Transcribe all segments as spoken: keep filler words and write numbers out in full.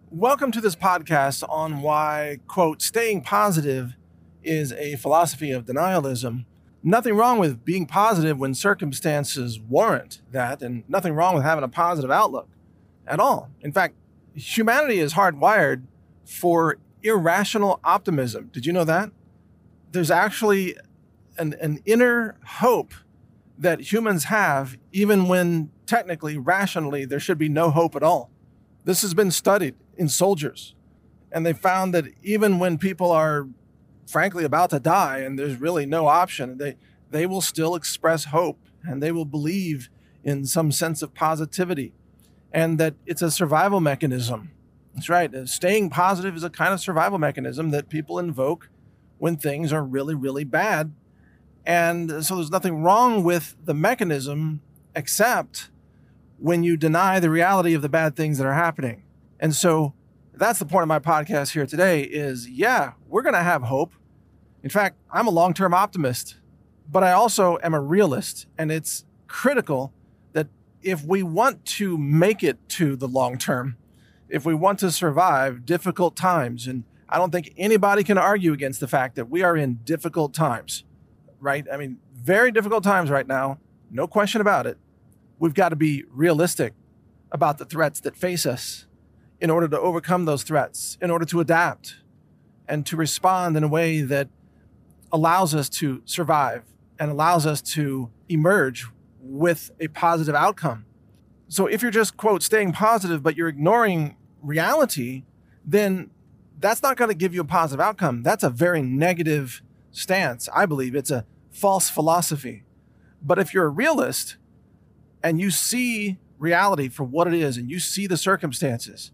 Welcome to this podcast on why, quote, staying positive is a philosophy of denialism. Nothing wrong with being positive when circumstances warrant that, and nothing wrong with having a positive outlook at all. In fact, humanity is hardwired for irrational optimism. Did you know that? There's actually an, an inner hope that humans have, even when technically, rationally, there should be no hope at all. This has been studied in soldiers, and they found that even when people are frankly about to die and there's really no option, they, they will still express hope and they will believe in some sense of positivity, and that it's a survival mechanism. That's right. Staying positive is a kind of survival mechanism that people invoke when things are really, really bad. And so there's nothing wrong with the mechanism except when you deny the reality of the bad things that are happening. And so that's the point of my podcast here today is, yeah, we're going to have hope. In fact, I'm a long-term optimist, but I also am a realist. And it's critical that if we want to make it to the long term, if we want to survive difficult times, and I don't think anybody can argue against the fact that we are in difficult times, right? I mean, very difficult times right now, no question about it. We've got to be realistic about the threats that face us in order to overcome those threats, in order to adapt and to respond in a way that allows us to survive and allows us to emerge with a positive outcome. So if you're just, quote, staying positive, but you're ignoring reality, then that's not going to give you a positive outcome. That's a very negative stance. I believe it's a false philosophy. But if you're a realist and you see reality for what it is, and you see the circumstances,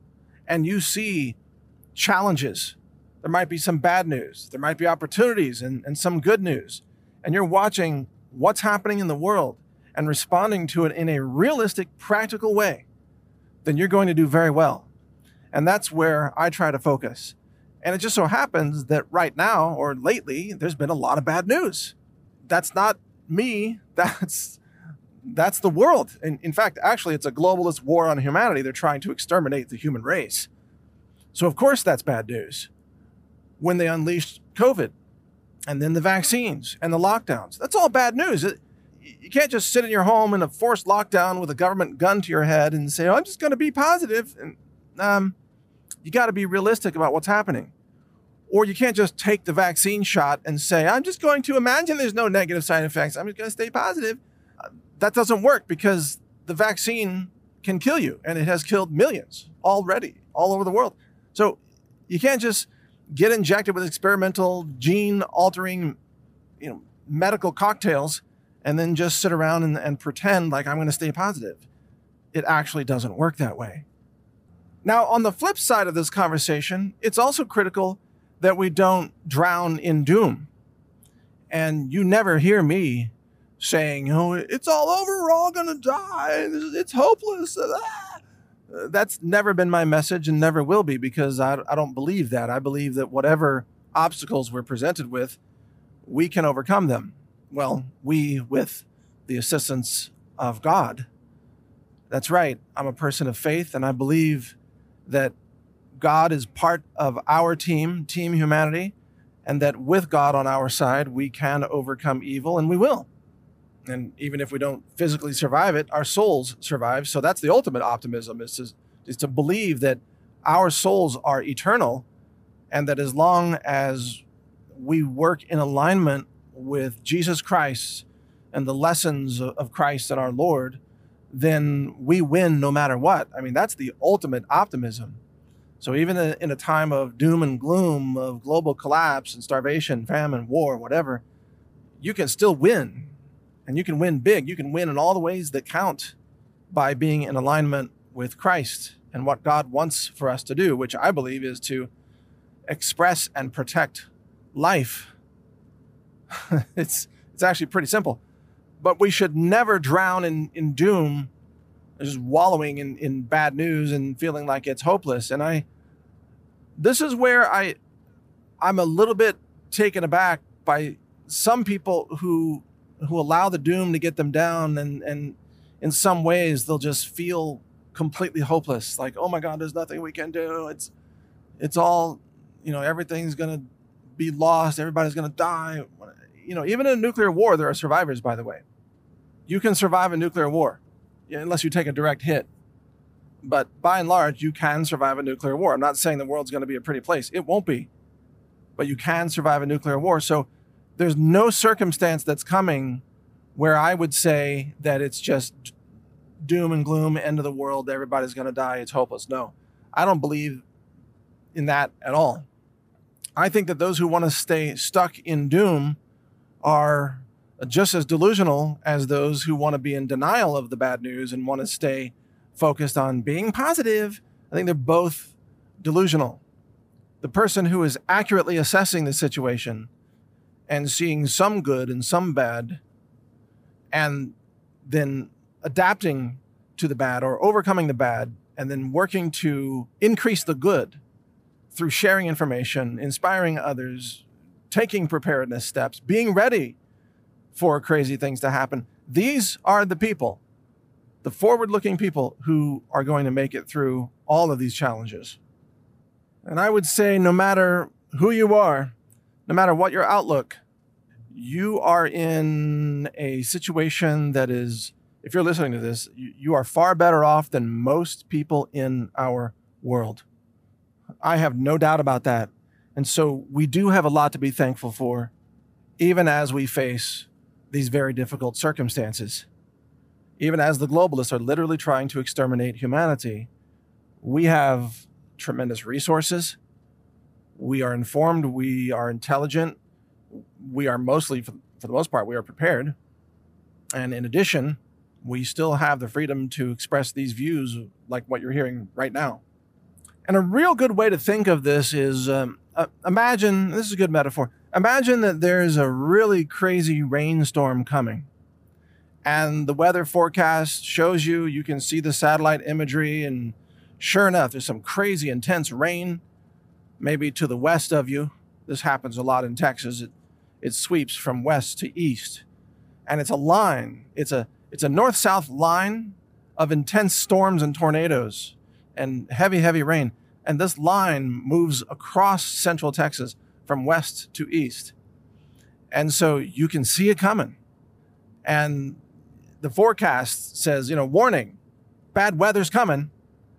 and you see challenges, there might be some bad news, there might be opportunities and, and some good news, and you're watching what's happening in the world and responding to it in a realistic, practical way, then you're going to do very well. And that's where I try to focus. And it just so happens that right now, or lately, there's been a lot of bad news. That's not me, that's That's the world. And in fact, actually, it's a globalist war on humanity. They're trying to exterminate the human race. So of course that's bad news. When they unleashed COVID, and then the vaccines and the lockdowns, that's all bad news. It, you can't just sit in your home in a forced lockdown with a government gun to your head and say, oh, I'm just going to be positive. And um, you got to be realistic about what's happening. Or you can't just take the vaccine shot and say, I'm just going to imagine there's no negative side effects. I'm just going to stay positive. That doesn't work because the vaccine can kill you, and it has killed millions already all over the world. So you can't just get injected with experimental gene-altering, you know, medical cocktails and then just sit around and, and pretend like I'm going to stay positive. It actually doesn't work that way. Now, on the flip side of this conversation, it's also critical that we don't drown in doom. And you never hear me saying, oh, it's all over, we're all going to die, it's hopeless. That's never been my message and never will be, because I, I don't believe that. I believe that whatever obstacles we're presented with, we can overcome them. Well, we with the assistance of God. That's right. I'm a person of faith, and I believe that God is part of our team, Team Humanity, and that with God on our side, we can overcome evil, and we will. And even if we don't physically survive it, our souls survive. So that's the ultimate optimism, is to, is to believe that our souls are eternal, and that as long as we work in alignment with Jesus Christ and the lessons of Christ and our Lord, then we win no matter what. I mean, that's the ultimate optimism. So even in a time of doom and gloom, of global collapse and starvation, famine, war, whatever, you can still win. And you can win big. You can win in all the ways that count by being in alignment with Christ and what God wants for us to do, which I believe is to express and protect life. it's it's actually pretty simple. But we should never drown in, in doom, just wallowing in, in bad news and feeling like it's hopeless. And I, this is where I, I'm a little bit taken aback by some people who who allow the doom to get them down, and, and in some ways they'll just feel completely hopeless. Like, oh my God, there's nothing we can do. It's, it's all, you know, everything's going to be lost. Everybody's going to die. You know, even in a nuclear war, there are survivors, by the way. You can survive a nuclear war, unless you take a direct hit. But by and large, you can survive a nuclear war. I'm not saying the world's going to be a pretty place. It won't be. But you can survive a nuclear war. So there's no circumstance that's coming where I would say that it's just doom and gloom, end of the world, everybody's going to die, it's hopeless. No, I don't believe in that at all. I think that those who want to stay stuck in doom are just as delusional as those who want to be in denial of the bad news and want to stay focused on being positive. I think they're both delusional. The person who is accurately assessing the situation and seeing some good and some bad and then adapting to the bad or overcoming the bad and then working to increase the good through sharing information, inspiring others, taking preparedness steps, being ready for crazy things to happen. These are the people, the forward-looking people who are going to make it through all of these challenges. And I would say no matter who you are, no matter what your outlook, you are in a situation that is, if you're listening to this, you, you are far better off than most people in our world. I have no doubt about that. And so we do have a lot to be thankful for, even as we face these very difficult circumstances. Even as the globalists are literally trying to exterminate humanity, we have tremendous resources. We are informed. We are intelligent. We are mostly, for, for the most part, we are prepared. And in addition, we still have the freedom to express these views like what you're hearing right now. And a real good way to think of this is, um, uh, imagine, this is a good metaphor, imagine that there's a really crazy rainstorm coming. And the weather forecast shows you, you can see the satellite imagery, and sure enough, there's some crazy intense rain, maybe to the west of you. This happens a lot in Texas. It, it sweeps from west to east. And it's a line. It's a, it's a north-south line of intense storms and tornadoes and heavy, heavy rain. And this line moves across central Texas from west to east. And so you can see it coming. And the forecast says, you know, warning, bad weather's coming.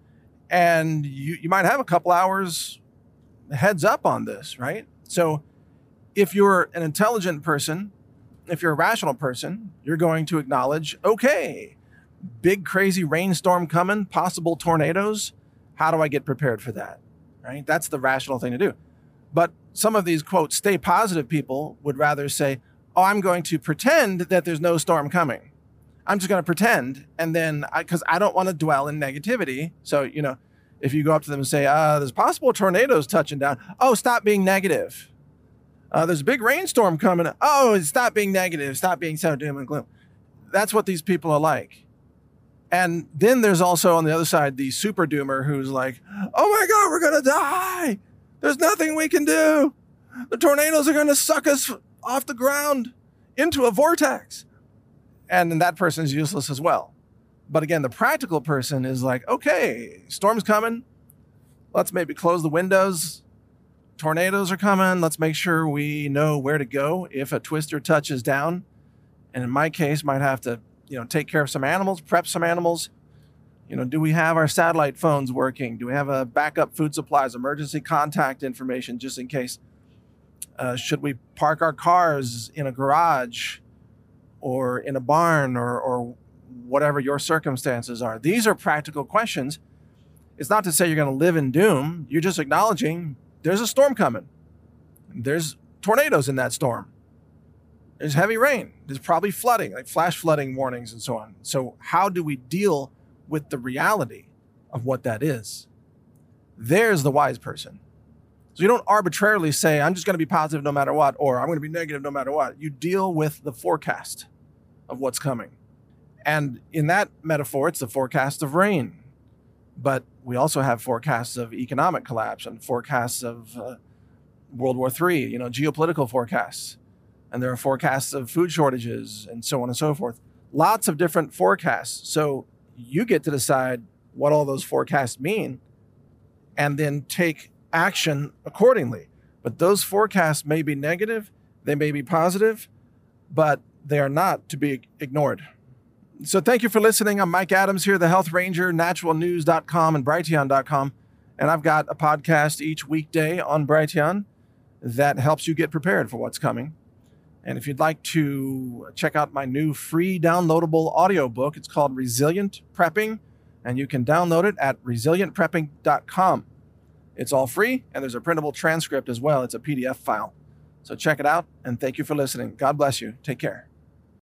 And you, you might have a couple hours heads up on this, right? So if you're an intelligent person, if you're a rational person, you're going to acknowledge, okay, big crazy rainstorm coming, possible tornadoes. How do I get prepared for that? Right? That's the rational thing to do. But some of these, quote, stay positive people would rather say, oh, I'm going to pretend that there's no storm coming. I'm just going to pretend. And then, because I, I don't want to dwell in negativity. So, you know, if you go up to them and say, uh, there's possible tornadoes touching down. Oh, stop being negative. Uh, there's a big rainstorm coming. Oh, stop being negative. Stop being so doom and gloom. That's what these people are like. And then there's also on the other side, the super doomer who's like, oh my God, we're going to die. There's nothing we can do. The tornadoes are going to suck us off the ground into a vortex. And then that person is useless as well. But again, the practical person is like, okay, storm's coming. Let's maybe close the windows. Tornadoes are coming. Let's make sure we know where to go if a twister touches down. And in my case, might have to, you know, take care of some animals, prep some animals. You know, do we have our satellite phones working? Do we have a backup food supplies, emergency contact information just in case? Uh, should we park our cars in a garage or in a barn or, or whatever your circumstances are? These are practical questions. It's not to say you're going to live in doom. You're just acknowledging there's a storm coming. There's tornadoes in that storm. There's heavy rain. There's probably flooding, like flash flooding warnings and so on. So how do we deal with the reality of what that is? There's the wise person. So you don't arbitrarily say, I'm just going to be positive no matter what, or I'm going to be negative no matter what. You deal with the forecast of what's coming. And in that metaphor, it's the forecast of rain. But we also have forecasts of economic collapse and forecasts of uh, World War Three, you know, geopolitical forecasts. And there are forecasts of food shortages and so on and so forth. Lots of different forecasts. So you get to decide what all those forecasts mean and then take action accordingly. But those forecasts may be negative, they may be positive, but they are not to be ignored. So thank you for listening. I'm Mike Adams here, the Health Ranger, natural news dot com and Brighteon dot com. And I've got a podcast each weekday on Brighteon that helps you get prepared for what's coming. And if you'd like to check out my new free downloadable audiobook, it's called Resilient Prepping, and you can download it at resilient prepping dot com. It's all free, and there's a printable transcript as well. It's a P D F file. So check it out, and thank you for listening. God bless you. Take care.